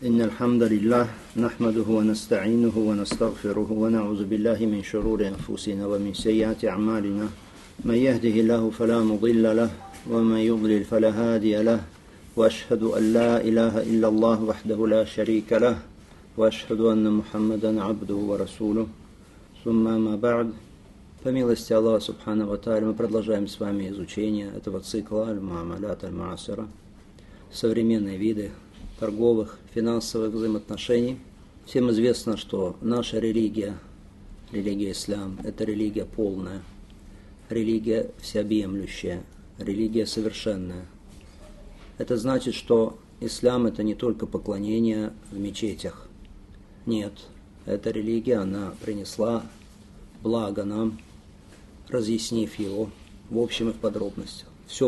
إن الحمد لله نحمده ونستعينه ونستغفره ونعوذ بالله من شرور أنفسنا ومن سيئات أعمالنا من يهده الله فلا مضل له ومن يضلل فلا هادي له وأشهد أن لا إله إلا الله وحده لا شريك له وأشهد أن محمدا عبده ورسوله ثم ما بعد. По милости Аллаха Субхану ва Тааля, мы продолжаем с вами изучение этого цикла Аль-Муамалят Аль-Муасира, современные виды торговых, финансовых взаимоотношений. Всем известно, что наша религия, религия ислам, это религия полная, религия всеобъемлющая, религия совершенная. Это значит, что ислам это не только поклонение в мечетях. Нет, эта религия, она принесла благо нам, разъяснив его в общем и в подробностях. Все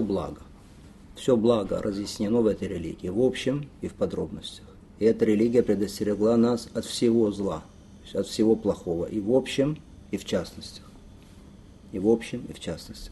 благо разъяснено в этой религии, в общем и в подробностях. И эта религия предостерегла нас от всего зла, от всего плохого, и в общем, и в частностях. И в общем, и в частностях.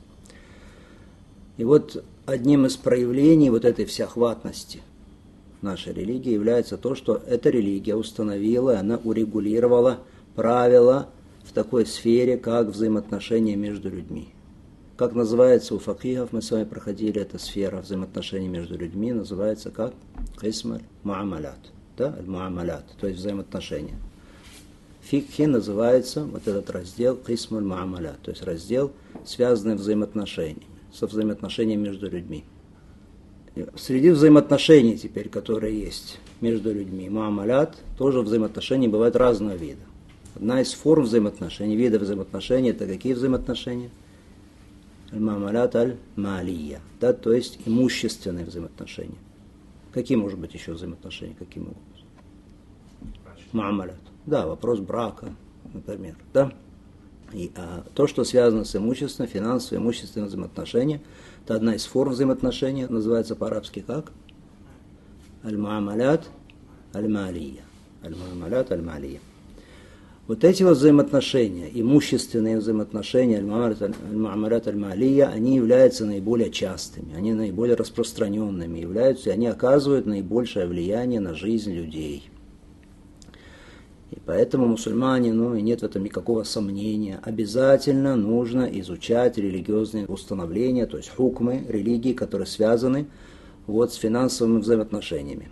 И вот одним из проявлений вот этой всеохватности нашей религии является то, что эта религия установила, она урегулировала правила в такой сфере, как взаимоотношения между людьми. Как называется у факихов, мы с вами проходили, эта сфера взаимоотношений между людьми, называется как? Кисм аль-Муамалят. Да, аль-Муамалят, то есть взаимоотношения. В фикхе называется вот этот раздел Кисм аль-Муамалят, то есть раздел, связанный со взаимоотношениями между людьми. Среди взаимоотношений теперь, которые есть между людьми, Муамалят, тоже взаимоотношения бывают разного вида. Одна из форм взаимоотношений, видов взаимоотношений, это какие взаимоотношения? Аль-Муамалят аль-Малия, да, то есть имущественные взаимоотношения. Какие, может быть, еще взаимоотношения? Какие могут быть? Муамалят. Да, вопрос брака, например. Да? И то, что связано с имуществом, финансовые, имущественные взаимоотношения, это одна из форм взаимоотношений, называется по-арабски как? Аль-Муамалят аль-Малия. Аль-Муамалят аль-Малия. Вот эти вот взаимоотношения, имущественные взаимоотношения, аль-Муамалят аль-Малия, они являются наиболее частыми, они наиболее распространенными являются, и они оказывают наибольшее влияние на жизнь людей. И поэтому мусульмане, и нет в этом никакого сомнения, обязательно нужно изучать религиозные установления, то есть хукмы религии, которые связаны с финансовыми взаимоотношениями.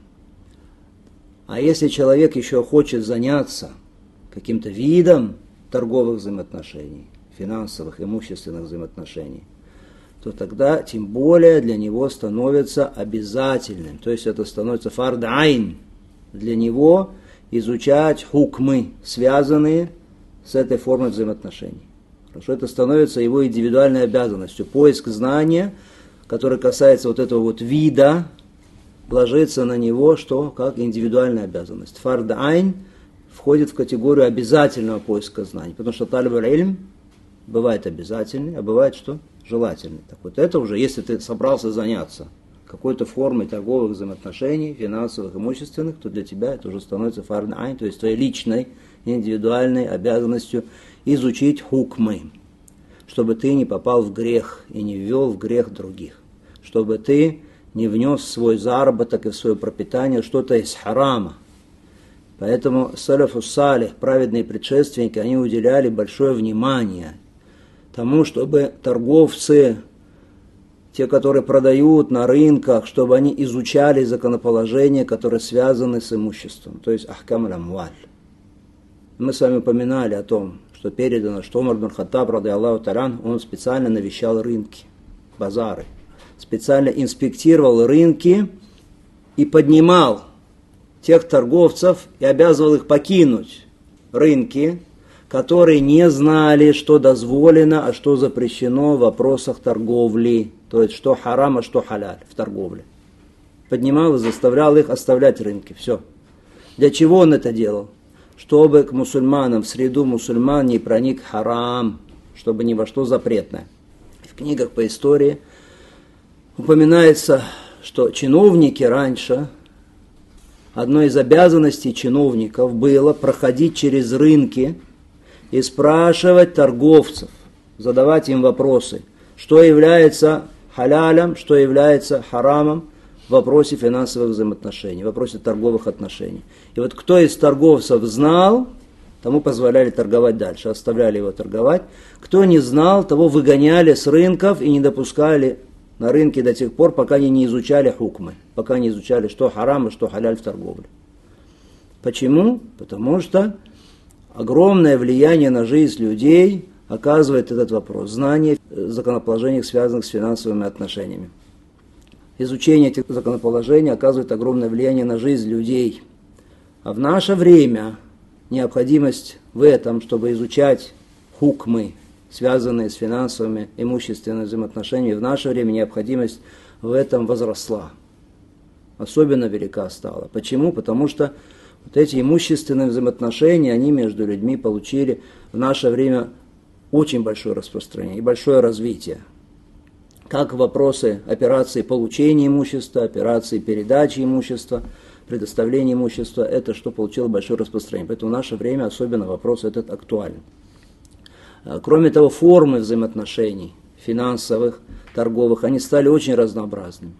А если человек еще хочет заняться каким-то видом торговых взаимоотношений, финансовых, имущественных взаимоотношений, то тогда тем более для него становится обязательным, то есть это становится фард айн, для него изучать хукмы, связанные с этой формой взаимоотношений. Хорошо, это становится его индивидуальной обязанностью. Поиск знания, который касается вот этого вот вида, ложится на него, что как индивидуальная обязанность. Фард айн входит в категорию обязательного поиска знаний, потому что талиб аль-илм бывает обязательный, а бывает что? Желательный. Так вот это уже, если ты собрался заняться какой-то формой торговых взаимоотношений, финансовых, имущественных, то для тебя это уже становится фард айн, то есть твоей личной, индивидуальной обязанностью изучить хукмы, чтобы ты не попал в грех и не ввел в грех других, чтобы ты не внес в свой заработок и в свое пропитание что-то из харама. Поэтому салафу салих, праведные предшественники, они уделяли большое внимание тому, чтобы торговцы, те, которые продают на рынках, чтобы они изучали законоположения, которые связаны с имуществом, то есть ахкам аль-амваль. Мы с вами упоминали о том, что передано, что Умар бин Хаттаб, ради Аллаху та'аля, он специально навещал рынки, базары, специально инспектировал рынки и поднимал тех торговцев и обязывал их покинуть рынки, которые не знали, что дозволено, а что запрещено в вопросах торговли, то есть что харам, а что халяль в торговле. Поднимал и заставлял их оставлять рынки. Все. Для чего он это делал? Чтобы к мусульманам, в среду мусульман не проник харам, чтобы ни во что запретное. В книгах по истории упоминается, что чиновники раньше, одной из обязанностей чиновников было проходить через рынки и спрашивать торговцев, задавать им вопросы, что является халялем, что является харамом вопросе финансовых взаимоотношений, в вопросе торговых отношений. И вот кто из торговцев знал, тому позволяли торговать дальше, оставляли его торговать. Кто не знал, того выгоняли с рынков и не допускали на рынке до тех пор, пока они не изучали хукмы, пока не изучали, что харам и что халяль в торговле. Почему? Потому что огромное влияние на жизнь людей оказывает этот вопрос. Знание законоположений, связанных с финансовыми отношениями. Изучение этих законоположений оказывает огромное влияние на жизнь людей. А в наше время необходимость в этом, чтобы изучать хукмы, связанные с финансовыми, имущественными взаимоотношениями, в наше время необходимость в этом возросла. Особенно велика стала. Почему? Потому что вот эти имущественные взаимоотношения, они между людьми получили в наше время очень большое распространение и большое развитие. Как вопросы операции получения имущества, операции передачи имущества, предоставления имущества, это что получило большое распространение. Поэтому в наше время особенно вопрос этот актуален. Кроме того, формы взаимоотношений финансовых, торговых, они стали очень разнообразными.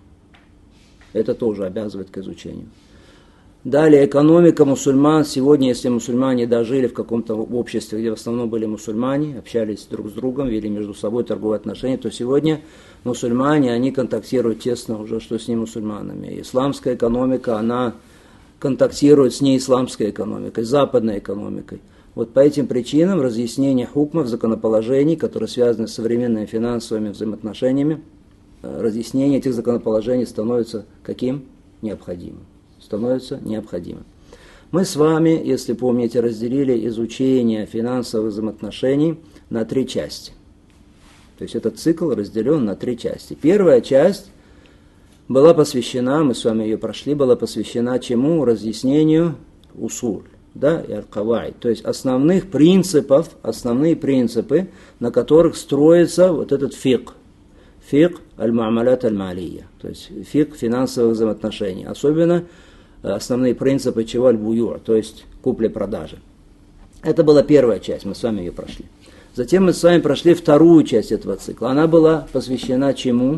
Это тоже обязывает к изучению. Далее, экономика мусульман. Сегодня, если мусульмане дожили в каком-то обществе, где в основном были мусульмане, общались друг с другом, вели между собой торговые отношения, то сегодня мусульмане, они контактируют тесно уже, что с немусульманами. Исламская экономика, она контактирует с неисламской экономикой, западной экономикой. Вот по этим причинам разъяснение хукмов, законоположений, которые связаны с современными финансовыми взаимоотношениями, разъяснение этих законоположений становится каким? Необходимым. Становится необходимым. Мы с вами, если помните, разделили изучение финансовых взаимоотношений на 3 части. То есть этот цикл разделен на 3 части. Первая часть была посвящена, мы с вами ее прошли, была посвящена чему? Разъяснению усуль, да, и аль-каваид. То есть основные принципы, на которых строится вот этот фикх. Фикх аль-муамалят аль-малия. То есть фикх финансовых взаимоотношений. Особенно основные принципы чего аль-буюр, то есть купли-продажи. Это была первая часть, мы с вами ее прошли. Затем мы с вами прошли вторую часть этого цикла. Она была посвящена чему?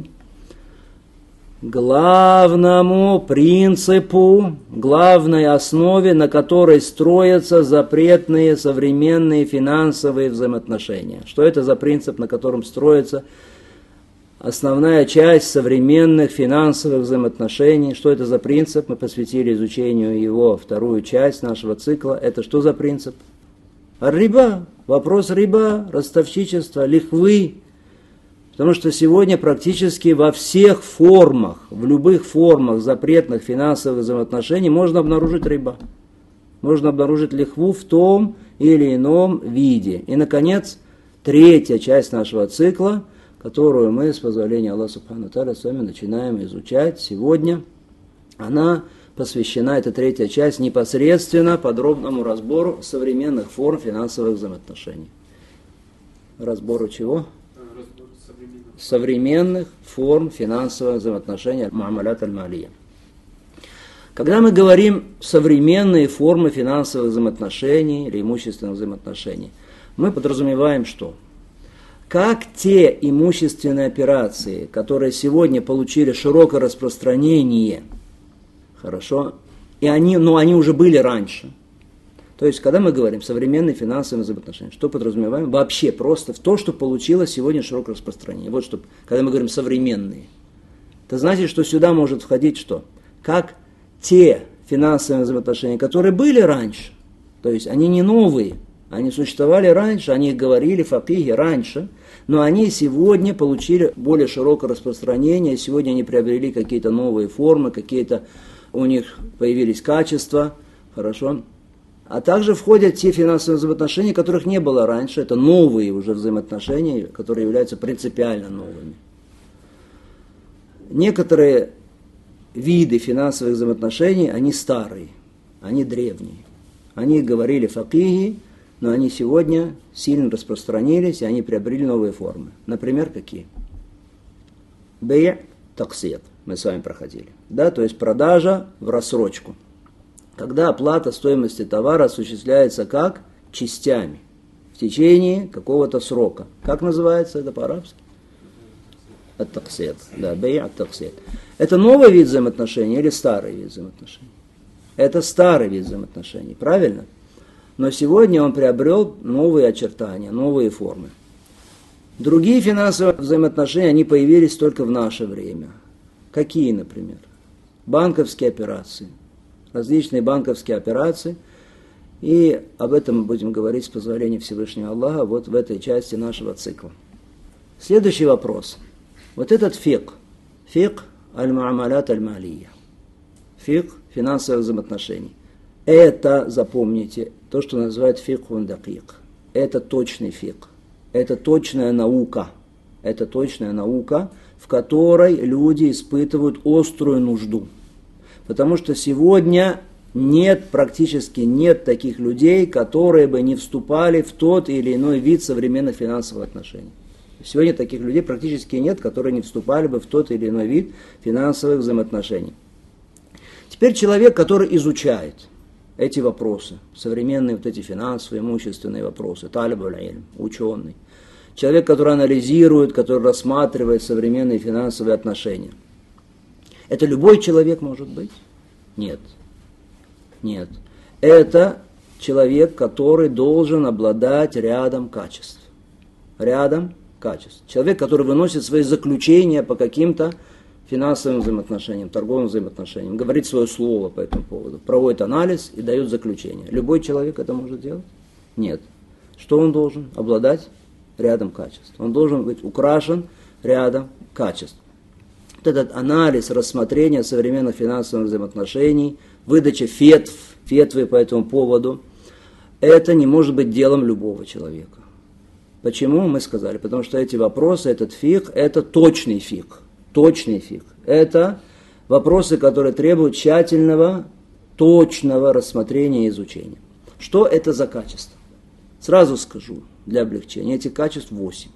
Главному принципу, главной основе, на которой строятся запретные современные финансовые взаимоотношения. Что это за принцип, на котором строится основная часть современных финансовых взаимоотношений? Что это за принцип? Мы посвятили изучению его вторую часть нашего цикла. Это что за принцип? Риба. Вопрос риба, ростовщичества, лихвы. Потому что сегодня практически во всех формах, в любых формах запретных финансовых взаимоотношений можно обнаружить риба. Можно обнаружить лихву в том или ином виде. И, наконец, третья часть нашего цикла, которую мы, с позволения Аллаха Субхану Тааля, с вами начинаем изучать сегодня, она посвящена, эта третья часть, непосредственно подробному разбору современных форм финансовых взаимоотношений. Разбору чего? Современных форм финансовых взаимоотношений муамалят аль-малия. Когда мы говорим современные формы финансовых взаимоотношений или имущественных взаимоотношений, мы подразумеваем что? Как те имущественные операции, которые сегодня получили широкое распространение, хорошо, но они уже были раньше. То есть, когда мы говорим современные финансовые взаимоотношения, что подразумеваем? Вообще просто в то, что получило сегодня широкое распространение. Вот что, когда мы говорим современные. Это значит, что сюда может входить что? Как те финансовые взаимоотношения, которые были раньше. То есть, они не новые. Они существовали раньше, о них говорили факихи раньше, но они сегодня получили более широкое распространение, сегодня они приобрели какие-то новые формы, какие-то у них появились качества, хорошо. А также входят те финансовые взаимоотношения, которых не было раньше, это новые уже взаимоотношения, которые являются принципиально новыми. Некоторые виды финансовых взаимоотношений, они старые, они древние. О них говорили факихи, но они сегодня сильно распространились, и они приобрели новые формы. Например, какие? Бей' таксид, мы с вами проходили. Да, то есть продажа в рассрочку. Когда оплата стоимости товара осуществляется как? Частями. В течение какого-то срока. Как называется это по-арабски? ат-таксид. Да, бей ат-таксид. Это новый вид взаимоотношений или старый вид взаимоотношений? Это старый вид взаимоотношений, правильно? Но сегодня он приобрел новые очертания, новые формы. Другие финансовые взаимоотношения, они появились только в наше время. Какие, например? Банковские операции. Различные банковские операции. И об этом мы будем говорить с позволения Всевышнего Аллаха вот в этой части нашего цикла. Следующий вопрос. Вот этот фикх аль-муамалят аль-малия. Фикх финансовых взаимоотношений. Это, запомните, то, что называют фикхун дакик. Это точный фикх. Это точная наука. Это точная наука, в которой люди испытывают острую нужду. Потому что сегодня практически нет таких людей, которые бы не вступали в тот или иной вид современных финансовых отношений. Сегодня таких людей практически нет, которые не вступали бы в тот или иной вид финансовых взаимоотношений. Теперь человек, который изучает эти вопросы, современные вот эти финансовые, имущественные вопросы, талибуль илм, ученый, человек, который анализирует, который рассматривает современные финансовые отношения. Это любой человек может быть? Нет. Нет. Это человек, который должен обладать рядом качеств. Рядом качеств. Человек, который выносит свои заключения по каким-то финансовым взаимоотношениям, торговым взаимоотношениям, говорит свое слово по этому поводу, проводит анализ и дает заключение. Любой человек это может делать? Нет. Что он должен? Обладать рядом качеств. Он должен быть украшен рядом качеств. Вот этот анализ, рассмотрение современных финансовых взаимоотношений, выдача фетвы по этому поводу, это не может быть делом любого человека. Почему? Мы сказали, потому что эти вопросы, этот фикх, это точный фикх. Точный фикх. Это вопросы, которые требуют тщательного, точного рассмотрения и изучения. Что это за качество? Сразу скажу, для облегчения, этих качеств 8.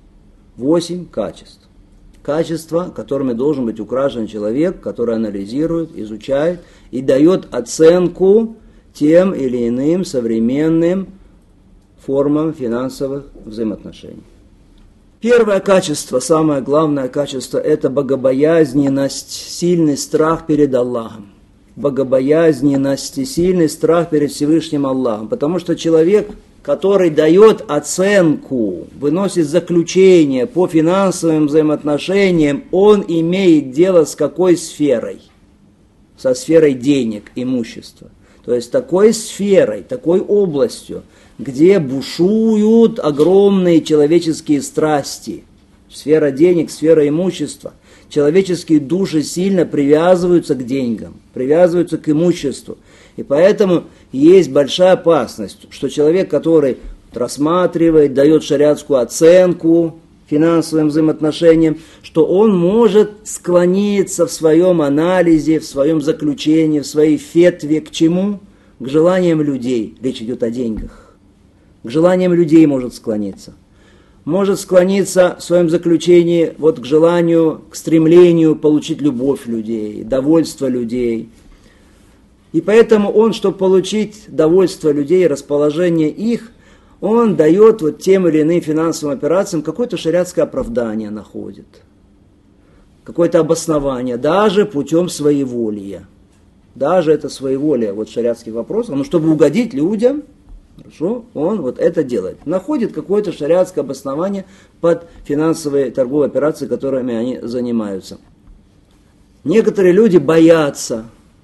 8 качеств. Качества, которыми должен быть украшен человек, который анализирует, изучает и дает оценку тем или иным современным формам финансовых взаимоотношений. Первое качество, самое главное качество, это богобоязненность, сильный страх перед Аллахом. Богобоязненность и сильный страх перед Всевышним Аллахом. Потому что человек, который дает оценку, выносит заключение по финансовым взаимоотношениям, он имеет дело с какой сферой? Со сферой денег, имущества. То есть такой сферой, такой областью, где бушуют огромные человеческие страсти. Сфера денег, сфера имущества. Человеческие души сильно привязываются к деньгам, привязываются к имуществу. И поэтому есть большая опасность, что человек, который рассматривает, дает шариатскую оценку финансовым взаимоотношениям, что он может склониться в своем анализе, в своем заключении, в своей фетве к чему? К желаниям людей. Речь идет о деньгах. К желаниям людей может склониться. Может склониться в своем заключении вот к желанию, к стремлению получить любовь людей, довольство людей. И поэтому он, чтобы получить довольство людей, расположение их, он дает вот тем или иным финансовым операциям какое-то шариатское оправдание находит. Какое-то обоснование, даже путем своеволия. Даже это своеволие вот шариатских вопросов, но чтобы угодить людям, хорошо, он вот это делает. Находит какое-то шариатское обоснование под финансовые торговые операции, которыми они занимаются. Некоторые люди боятся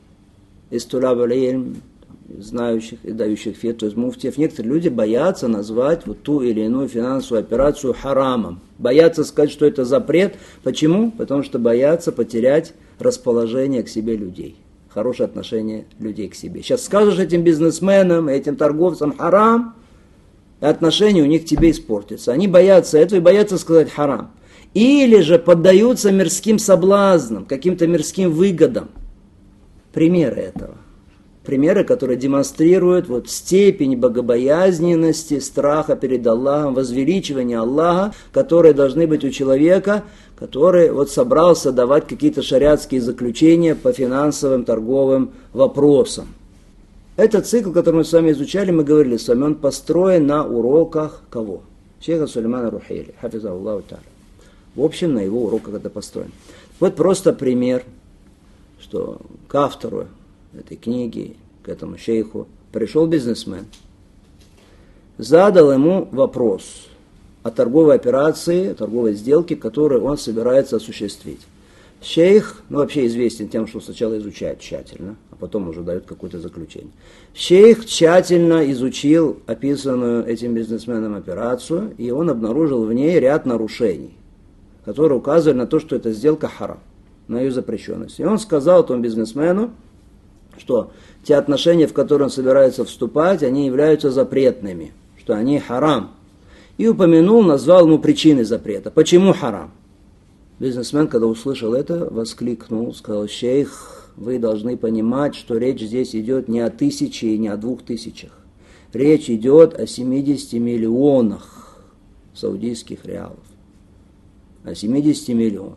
из тулаб аль-илм, знающих и дающих фетву, то есть муфтиев, некоторые люди боятся назвать вот ту или иную финансовую операцию харамом. Боятся сказать, что это запрет. Почему? Потому что боятся потерять расположение к себе людей. Хорошее отношение людей к себе. Сейчас скажешь этим бизнесменам, этим торговцам харам, и отношения у них к тебе испортятся. Они боятся этого и боятся сказать харам. Или же поддаются мирским соблазнам, каким-то мирским выгодам. Примеры этого. Примеры, которые демонстрируют вот степень богобоязненности, страха перед Аллахом, возвеличивания Аллаха, которые должны быть у человека, который вот собрался давать какие-то шариатские заключения по финансовым, торговым вопросам. Этот цикл, который мы с вами изучали, мы говорили с вами, он построен на уроках кого? Шейха Сулеймана Рухейли, хафиза Аллаху та'аля. В общем, на его уроках это построено. Вот просто пример, что к автору этой книги, к этому шейху, пришел бизнесмен, задал ему вопрос о торговой операции, торговой сделке, которую он собирается осуществить. Шейх, вообще известен тем, что сначала изучает тщательно, а потом уже дает какое-то заключение. Шейх тщательно изучил описанную этим бизнесменом операцию, и он обнаружил в ней ряд нарушений, которые указывали на то, что эта сделка харам, на ее запрещенность. И он сказал этому бизнесмену, что те отношения, в которые он собирается вступать, они являются запретными, что они харам. И упомянул, назвал ему причины запрета. Почему харам? Бизнесмен, когда услышал это, воскликнул, сказал: шейх, вы должны понимать, что речь здесь идет не о 1000 и не о 2000. Речь идет о 70 миллионах саудийских реалов. О 70 миллионах.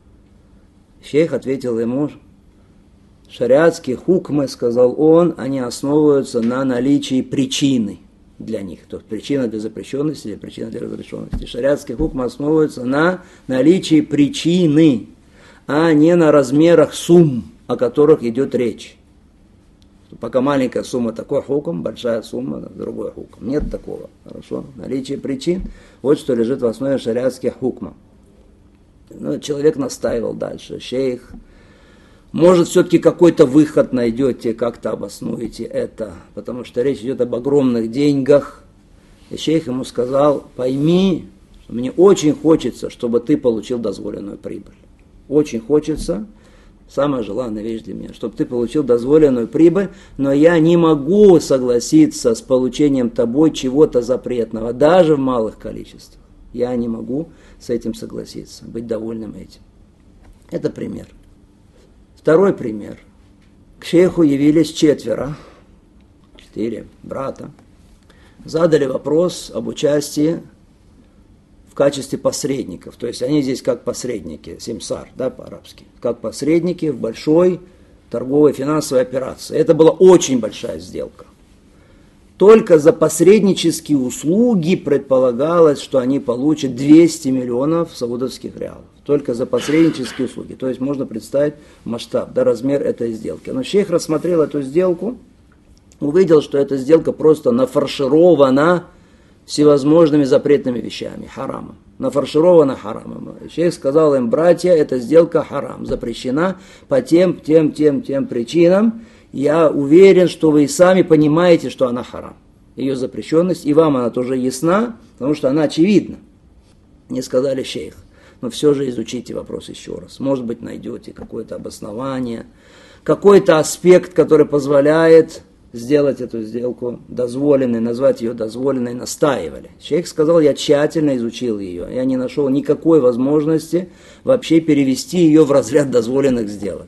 Шейх ответил ему: шариатские хукмы, сказал он, они основываются на наличии причины для них. То есть причина для запрещенности или причина для разрешенности. Шариатские хукмы основываются на наличии причины, а не на размерах сумм, о которых идет речь. Пока маленькая сумма такой хукм, большая сумма другой хукм. Нет такого. Хорошо. Наличие причин, вот что лежит в основе шариатских хукмов. Но человек настаивал дальше. Шейх, может, все-таки какой-то выход найдете, как-то обоснуете это, потому что речь идет об огромных деньгах. И шейх ему сказал: пойми, что мне очень хочется, чтобы ты получил дозволенную прибыль. Очень хочется, самая желанная вещь для меня, чтобы ты получил дозволенную прибыль, но я не могу согласиться с получением тобой чего-то запретного, даже в малых количествах. Я не могу с этим согласиться, быть довольным этим. Это пример. Второй пример. К шейху явились 4 брата. Задали вопрос об участии в качестве посредников. То есть они здесь как посредники, симсар, да, по-арабски. Как посредники в большой торговой финансовой операции. Это была очень большая сделка. Только за посреднические услуги предполагалось, что они получат 200 миллионов саудовских реалов. Только за посреднические услуги. То есть можно представить масштаб, да, размер этой сделки. Но шейх рассмотрел эту сделку, увидел, что эта сделка просто нафарширована всевозможными запретными вещами, харамом. Нафарширована харамом. Шейх сказал им: братья, эта сделка харам, запрещена по тем причинам. Я уверен, что вы и сами понимаете, что она харам. Ее запрещенность, и вам она тоже ясна, потому что она очевидна. Не сказали: шейх, но все же изучите вопрос еще раз. Может быть, найдете какое-то обоснование, какой-то аспект, который позволяет сделать эту сделку дозволенной, назвать ее дозволенной, настаивали. Шейх сказал: я тщательно изучил ее, я не нашел никакой возможности вообще перевести ее в разряд дозволенных сделок.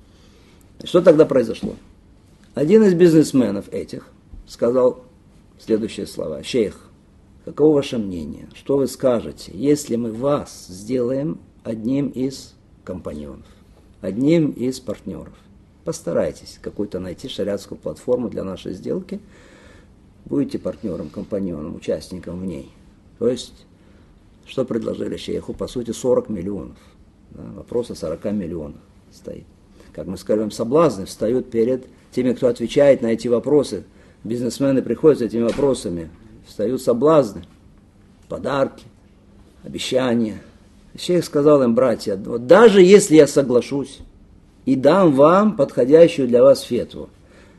Что тогда произошло? Один из бизнесменов этих сказал следующие слова: шейх, каково ваше мнение? Что вы скажете, если мы вас сделаем одним из компаньонов, одним из партнеров? Постарайтесь какую-то найти шариатскую платформу для нашей сделки. Будете партнером, компаньоном, участником в ней. То есть, что предложили шейху? По сути, 40 миллионов. Да, вопрос о 40 миллионах стоит. Как мы скажем, соблазны встают перед теми, кто отвечает на эти вопросы. Бизнесмены приходят с этими вопросами. Встают соблазны, подарки, обещания. Шейх сказал им: братья, вот даже если я соглашусь и дам вам подходящую для вас фетву,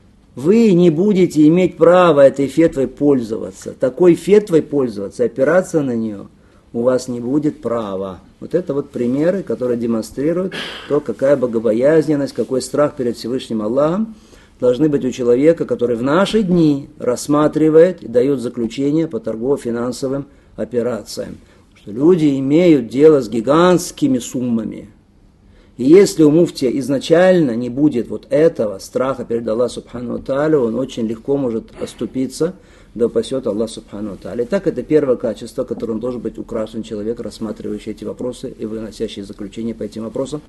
вы не будете иметь права этой фетвой пользоваться. Такой фетвой пользоваться, опираться на нее у вас не будет права. Вот это вот примеры, которые демонстрируют то, какая богобоязненность, какой страх перед Всевышним Аллахом должны быть у человека, который в наши дни рассматривает и дает заключение по торгово-финансовым операциям. Что люди имеют дело с гигантскими суммами. И если у муфтия изначально не будет вот этого страха перед Аллахом Субхану ва Тааля, он очень легко может оступиться, да упасет Аллах Субхану ва Тааля. Итак, это первое качество, которым должен быть украшен человек, рассматривающий эти вопросы и выносящий заключение по этим вопросам.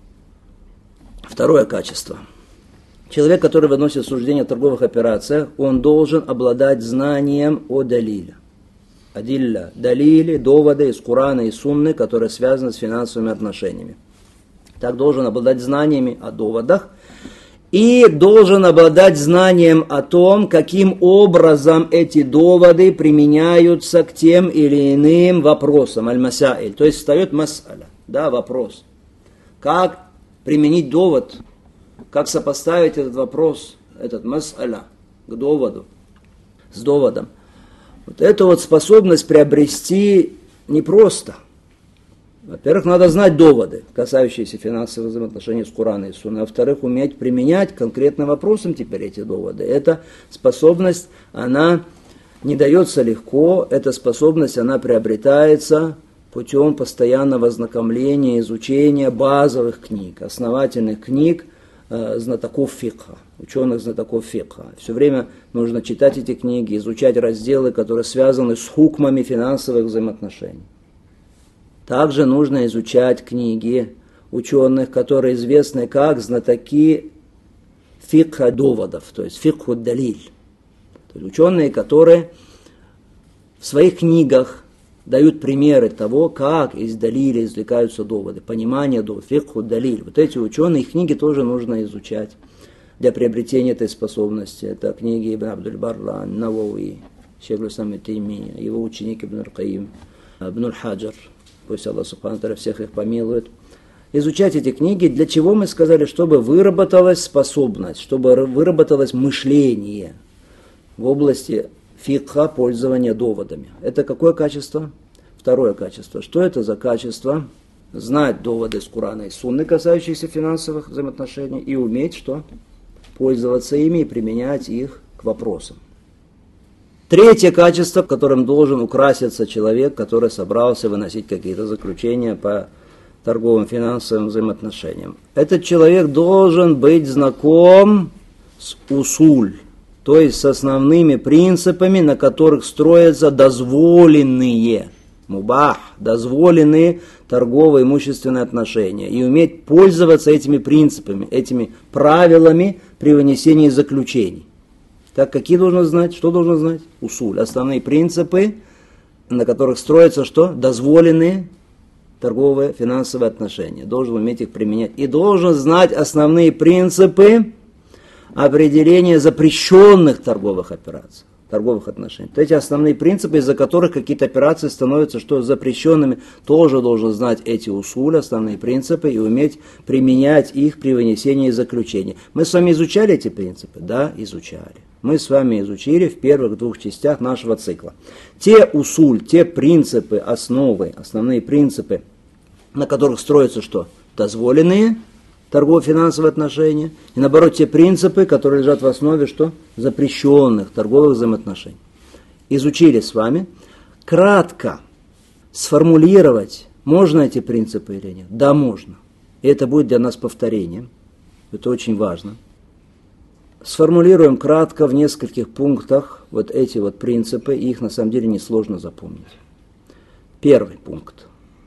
Второе качество. Человек, который выносит суждение о торговых операциях, он должен обладать знанием о далиле. Адилля, далили, доводы из Корана и Сунны, которые связаны с финансовыми отношениями. Так должен обладать знаниями о доводах и должен обладать знанием о том, каким образом эти доводы применяются к тем или иным вопросам. Аль-масаиль. То есть встает мас'аля, да, вопрос. Как применить довод, как сопоставить этот вопрос, этот мас'аля, к доводу, с доводом. Вот эту вот способность приобрести непросто. Во-первых, надо знать доводы, касающиеся финансовых взаимоотношений с Кораном и Сунной. Во-вторых, уметь применять конкретным вопросам теперь эти доводы. Эта способность, она не дается легко, эта способность, она приобретается путем постоянного ознакомления, изучения базовых книг, основательных книг знатоков фикха, ученых-знатоков фикха. Все время нужно читать эти книги, изучать разделы, которые связаны с хукмами финансовых взаимоотношений. Также нужно изучать книги ученых, которые известны как знатоки фикха доводов, то есть фикху далиль. То есть ученые, которые в своих книгах дают примеры того, как из далиля извлекаются доводы, понимание доводов, фикху далиль. Вот эти ученые, их книги тоже нужно изучать для приобретения этой способности. Это книги Ибн Абдуль-Барра, Навауи, Шейх аль-Ислам ибн Таймия, его ученик Ибн аль-Каим, Ибн аль-Хаджар, пусть Аллах Субхану ва Тааля всех их помилует. Изучать эти книги, для чего мы сказали, чтобы выработалась способность, чтобы выработалось мышление в области фикха, пользования доводами. Это какое качество? Второе качество. Что это за качество? Знать доводы из Корана и Сунны, касающиеся финансовых взаимоотношений, и уметь что? Пользоваться ими и применять их к вопросам. Третье качество, которым должен украситься человек, который собрался выносить какие-то заключения по торговым финансовым взаимоотношениям. Этот человек должен быть знаком с усуль, то есть с основными принципами, на которых строятся дозволенные, мубах, дозволенные торгово-имущественные отношения, и уметь пользоваться этими принципами, этими правилами при вынесении заключений. Так, какие должен знать? Что должен знать? Усуль, основные принципы, на которых строятся что? Дозволенные торговые финансовые отношения. Должен уметь их применять. И должен знать основные принципы определения запрещенных торговых операций, торговых отношений. Вот эти основные принципы, из-за которых какие-то операции становятся что запрещенными, тоже должен знать эти усули, основные принципы, и уметь применять их при вынесении заключения. Мы с вами изучали эти принципы? Да, изучали. Мы с вами изучили в первых двух частях нашего цикла. Те усуль, те принципы, основы, основные принципы, на которых строятся что? Дозволенные торгово-финансовые отношения, и наоборот те принципы, которые лежат в основе что? Запрещенных торговых взаимоотношений. Изучили с вами. Кратко сформулировать, можно эти принципы или нет? Да, можно. И это будет для нас повторением. Это очень важно. Сформулируем кратко в нескольких пунктах вот эти вот принципы, и их на самом деле несложно запомнить. Первый пункт.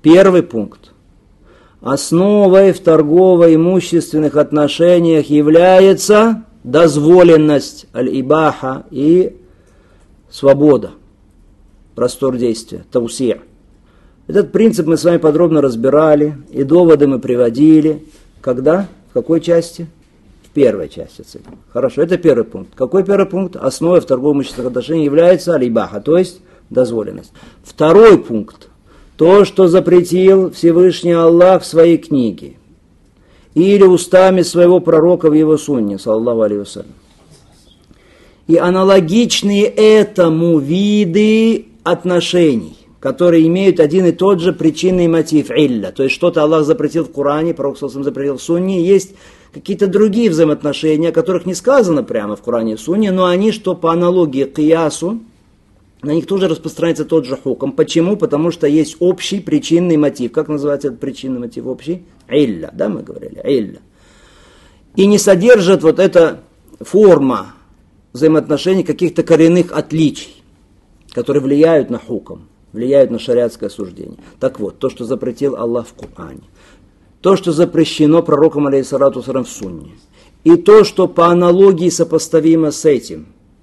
Основой в торгово-имущественных отношениях является дозволенность, аль-ибаха, и свобода, простор действия, таусия. Этот принцип мы с вами подробно разбирали, и доводы мы приводили. Когда? В какой части? В первой части цикла. Хорошо, это первый пункт. Какой первый пункт? Основой в торгово-имущественных отношениях является аль-ибаха, то есть дозволенность. Второй пункт. То, что запретил Всевышний Аллах в своей книге, или устами своего пророка в его сунне, саллаллаху алейхи вассалям. И аналогичные этому виды отношений, которые имеют один и тот же причинный мотив, илля. То есть что-то Аллах запретил в Коране, пророк саллаллаху запретил в сунне, есть какие-то другие взаимоотношения, о которых не сказано прямо в Коране и в сунне, но они, что по аналогии к киясу, на них тоже распространяется тот же хукм. Почему? Потому что есть общий причинный мотив. Как называется этот причинный мотив общий? Илля, да, мы говорили, илля. И не содержит вот эта форма взаимоотношений каких-то коренных отличий, которые влияют на хукм, влияют на шариатское суждение. Так вот, то, что запретил Аллах в Коране, то, что запрещено пророком алейхиссалату вассалям в сунне, и то, что по аналогии сопоставимо с этим,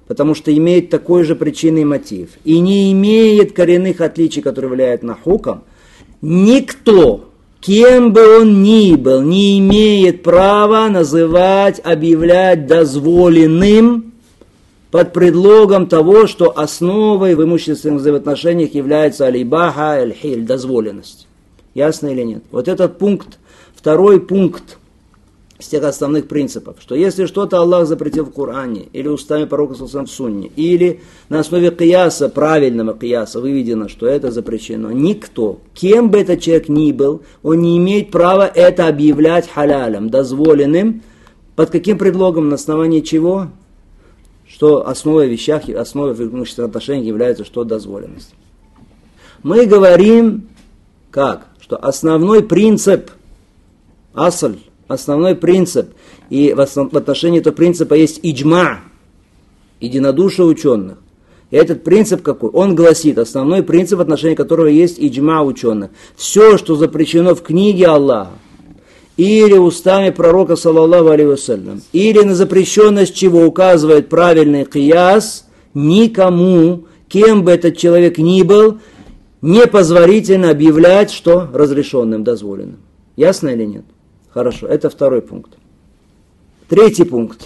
потому что имеет такой же причинный мотив и не имеет коренных отличий, которые влияют на хукм, никто, кем бы он ни был, не имеет права называть, объявлять дозволенным под предлогом того, что основой в имущественных взаимоотношениях является аль-ибаха, аль-хиль, дозволенность. Ясно или нет? Вот этот пункт, второй пункт из тех основных принципов, что если что-то Аллах запретил в Коране, или устами пророка в Сунне, или на основе кияса, правильного кияса, выведено, что это запрещено, никто, кем бы этот человек ни был, он не имеет права это объявлять халялем, дозволенным, под каким предлогом, на основании чего? Что основой в вещах, основой в имущественных отношениях является что? Дозволенность. Мы говорим, как? Что основной принцип, асль, основной принцип, и в отношении этого принципа есть иджма, единодушие ученых. И этот принцип какой? Он гласит, основной принцип, в отношении которого есть иджма ученых. Все, что запрещено в книге Аллаха, или устами пророка, саллаллаху алейхи вассалям, или на запрещенность чего указывает правильный кияс, никому, кем бы этот человек ни был, непозволительно объявлять, что разрешенным, дозволенным. Ясно или нет? Хорошо, это второй пункт. Третий пункт.